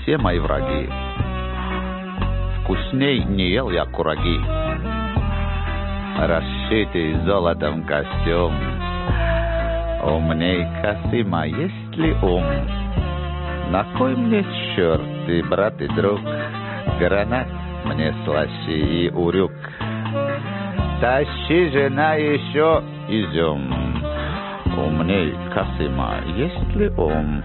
все мои враги. Вкусней не ел я кураги. Расшитый золотом костюм. Умней Касыма есть ли ум? На кой мне черт и брат и друг? Гранат мне слаще и урюк. Тащи, жена, еще изюм. Умней Касыма есть ли ум?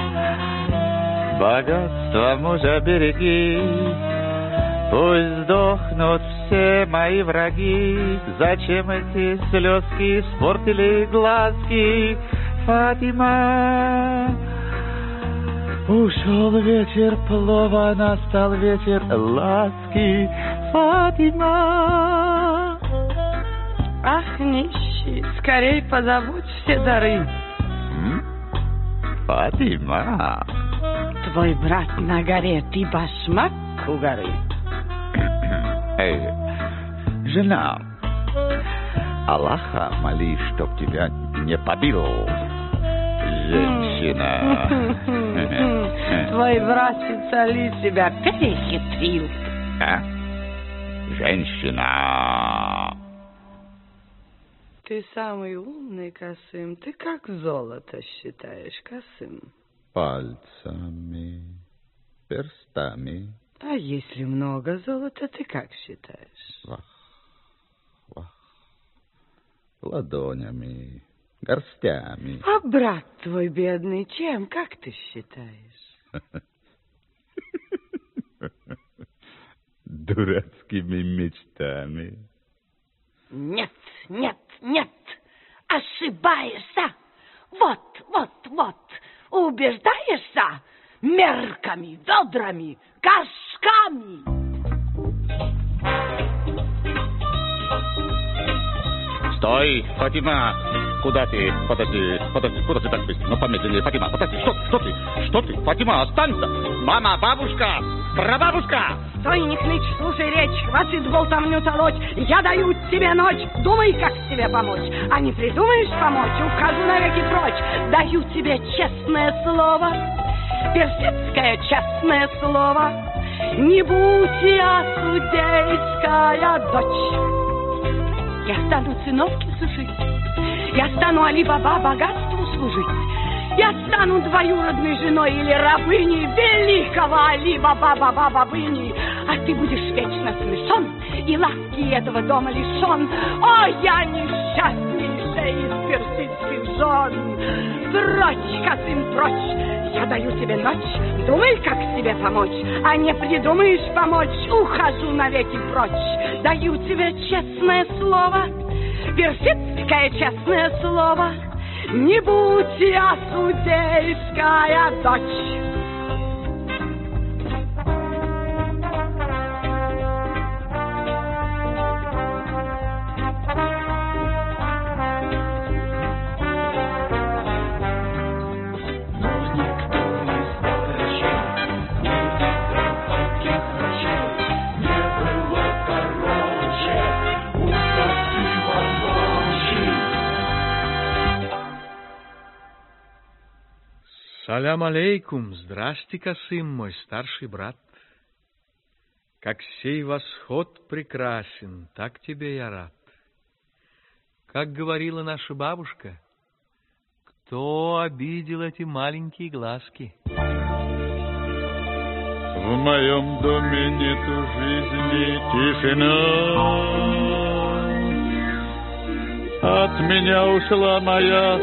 Богатство мужа береги, пусть сдохнут все мои враги. Зачем эти слезки испортили глазки? Фатима. Ушел ветер плова, настал ветер ласки. Фатима. Ах, нищий, скорей позабудь все дары. Фатима. Твой брат на горе, ты башмак у горы. Эй, жена, Аллаха моли, чтоб тебя не побил, женщина. Твой братец Али себя перехитрил. А? Женщина. Ты самый умный, Касым. Ты как золото считаешь, Касым? Пальцами, перстами. А если много золота, ты как считаешь? Вах. Ладонями, горстями. А брат твой бедный чем, как ты считаешь? Дурацкими мечтами. Нет, ошибаешься. Вот, убеждаешься мерками, ведрами, горшками. Стой, Фатима! Куда ты? Подожди, куда ты так быстро? Ну, помедленнее, Фатима, подожди, что ты? Фатима, останься! Мама, бабушка, прабабушка! Стой, не хнычь, слушай речь, хватит болтовню толочь. Я даю тебе ночь, думай, как тебе помочь. А не придумаешь помочь, ухожу навеки прочь. Даю тебе честное слово, персидское честное слово. Не будь я судейская дочь. Я стану циновки сушить, я стану Али-Баба богатству служить. Я стану двоюродной женой или рабыней великого Али-Баба-Баба-Бабыни. А ты будешь вечно смешон и ласки этого дома лишен. О, я несчастнейшая из персидских жен. Прочь, Касым, прочь, я даю тебе ночь. Думай, как себе помочь. А не придумаешь помочь, ухожу навеки прочь. Даю тебе честное слово, персидское честное слово. Не будь я судейская дочь. Салям алейкум, здрасте, Касым, мой старший брат. Как сей восход прекрасен, так тебе я рад. Как говорила наша бабушка, кто обидел эти маленькие глазки? В моем доме нету жизни, тишина. От меня ушла моя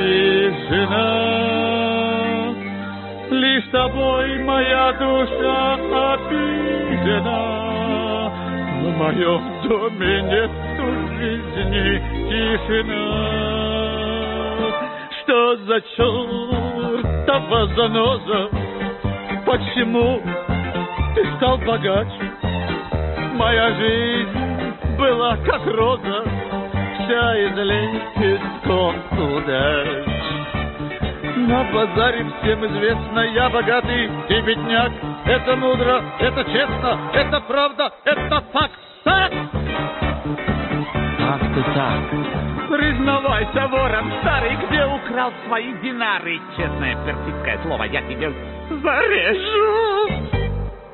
жена. Лишь тобой моя душа обижена. В моем доме нету жизни, тишина. Что за чертова заноза? Почему ты стал богаче? Моя жизнь была как роза, вся из лепестков удач. На базаре всем известно, я богатый и бедняк. Это мудро, это честно, это правда, это факт. Так? Как-то так. Признавайся, ворон старый, где украл свои динары? Честное персидское слово, я тебе зарежу.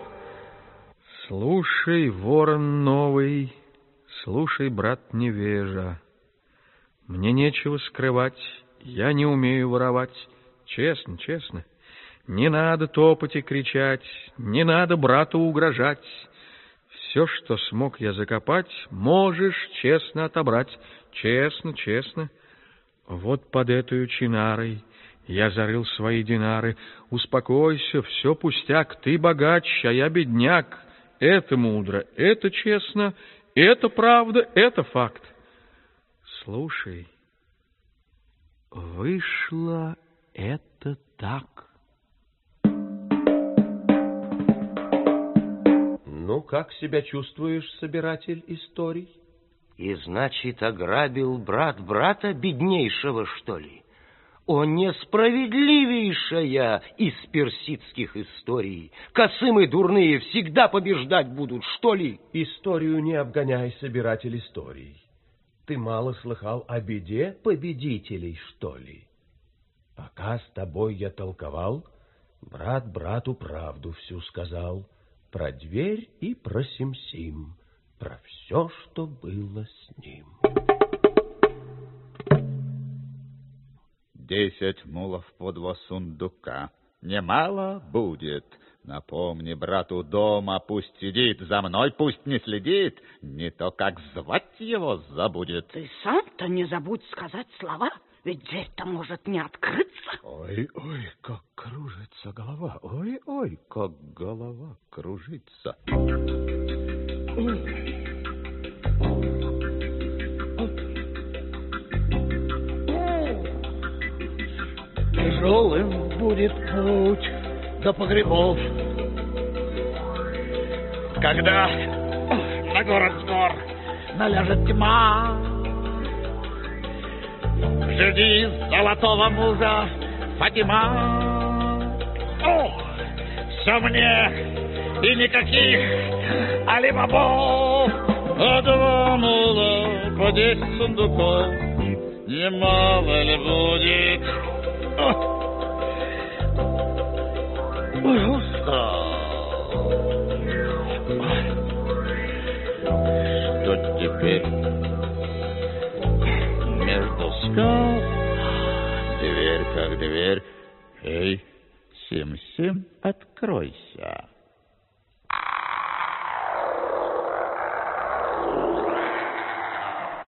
Слушай, ворон новый, слушай, брат невежа. Мне нечего скрывать, я не умею воровать. Честно, честно. Не надо топать и кричать, не надо брату угрожать. Все, что смог я закопать, можешь честно отобрать. Честно, честно. Вот под этой чинарой я зарыл свои динары. Успокойся, все пустяк, ты богач, а я бедняк. Это мудро, это честно, это правда, это факт. Слушай, вышло это так. Ну, как себя чувствуешь, собиратель историй? И значит, ограбил брат брата беднейшего, что ли? О, несправедливейшая из персидских историй! Косымы дурные всегда побеждать будут, что ли? Историю не обгоняй, собиратель историй. Ты мало слыхал о беде победителей, что ли? Пока с тобой я толковал, брат брату правду всю сказал. Про дверь и про Сим-Сим, про все, что было с ним. 10 мулов по 2 сундука. Немало будет. Напомни брату дома, пусть сидит, за мной пусть не следит, не то как звать его забудет. Ты сам-то не забудь сказать слова, ведь дверь-то может не открыться. Ой, ой, как кружится голова, ой, ой, как голова кружится. Тяжелым будет путь до погребов, когда на город с гор наляжет тьма. Жди золотого мужа, Фатима. О, все мне и никаких алибабов. А 2 мула по 10 сундуков, немало ли будет? Ой, устал. Что теперь? Между скал дверь как дверь. Эй, Сим-Сим, откройся.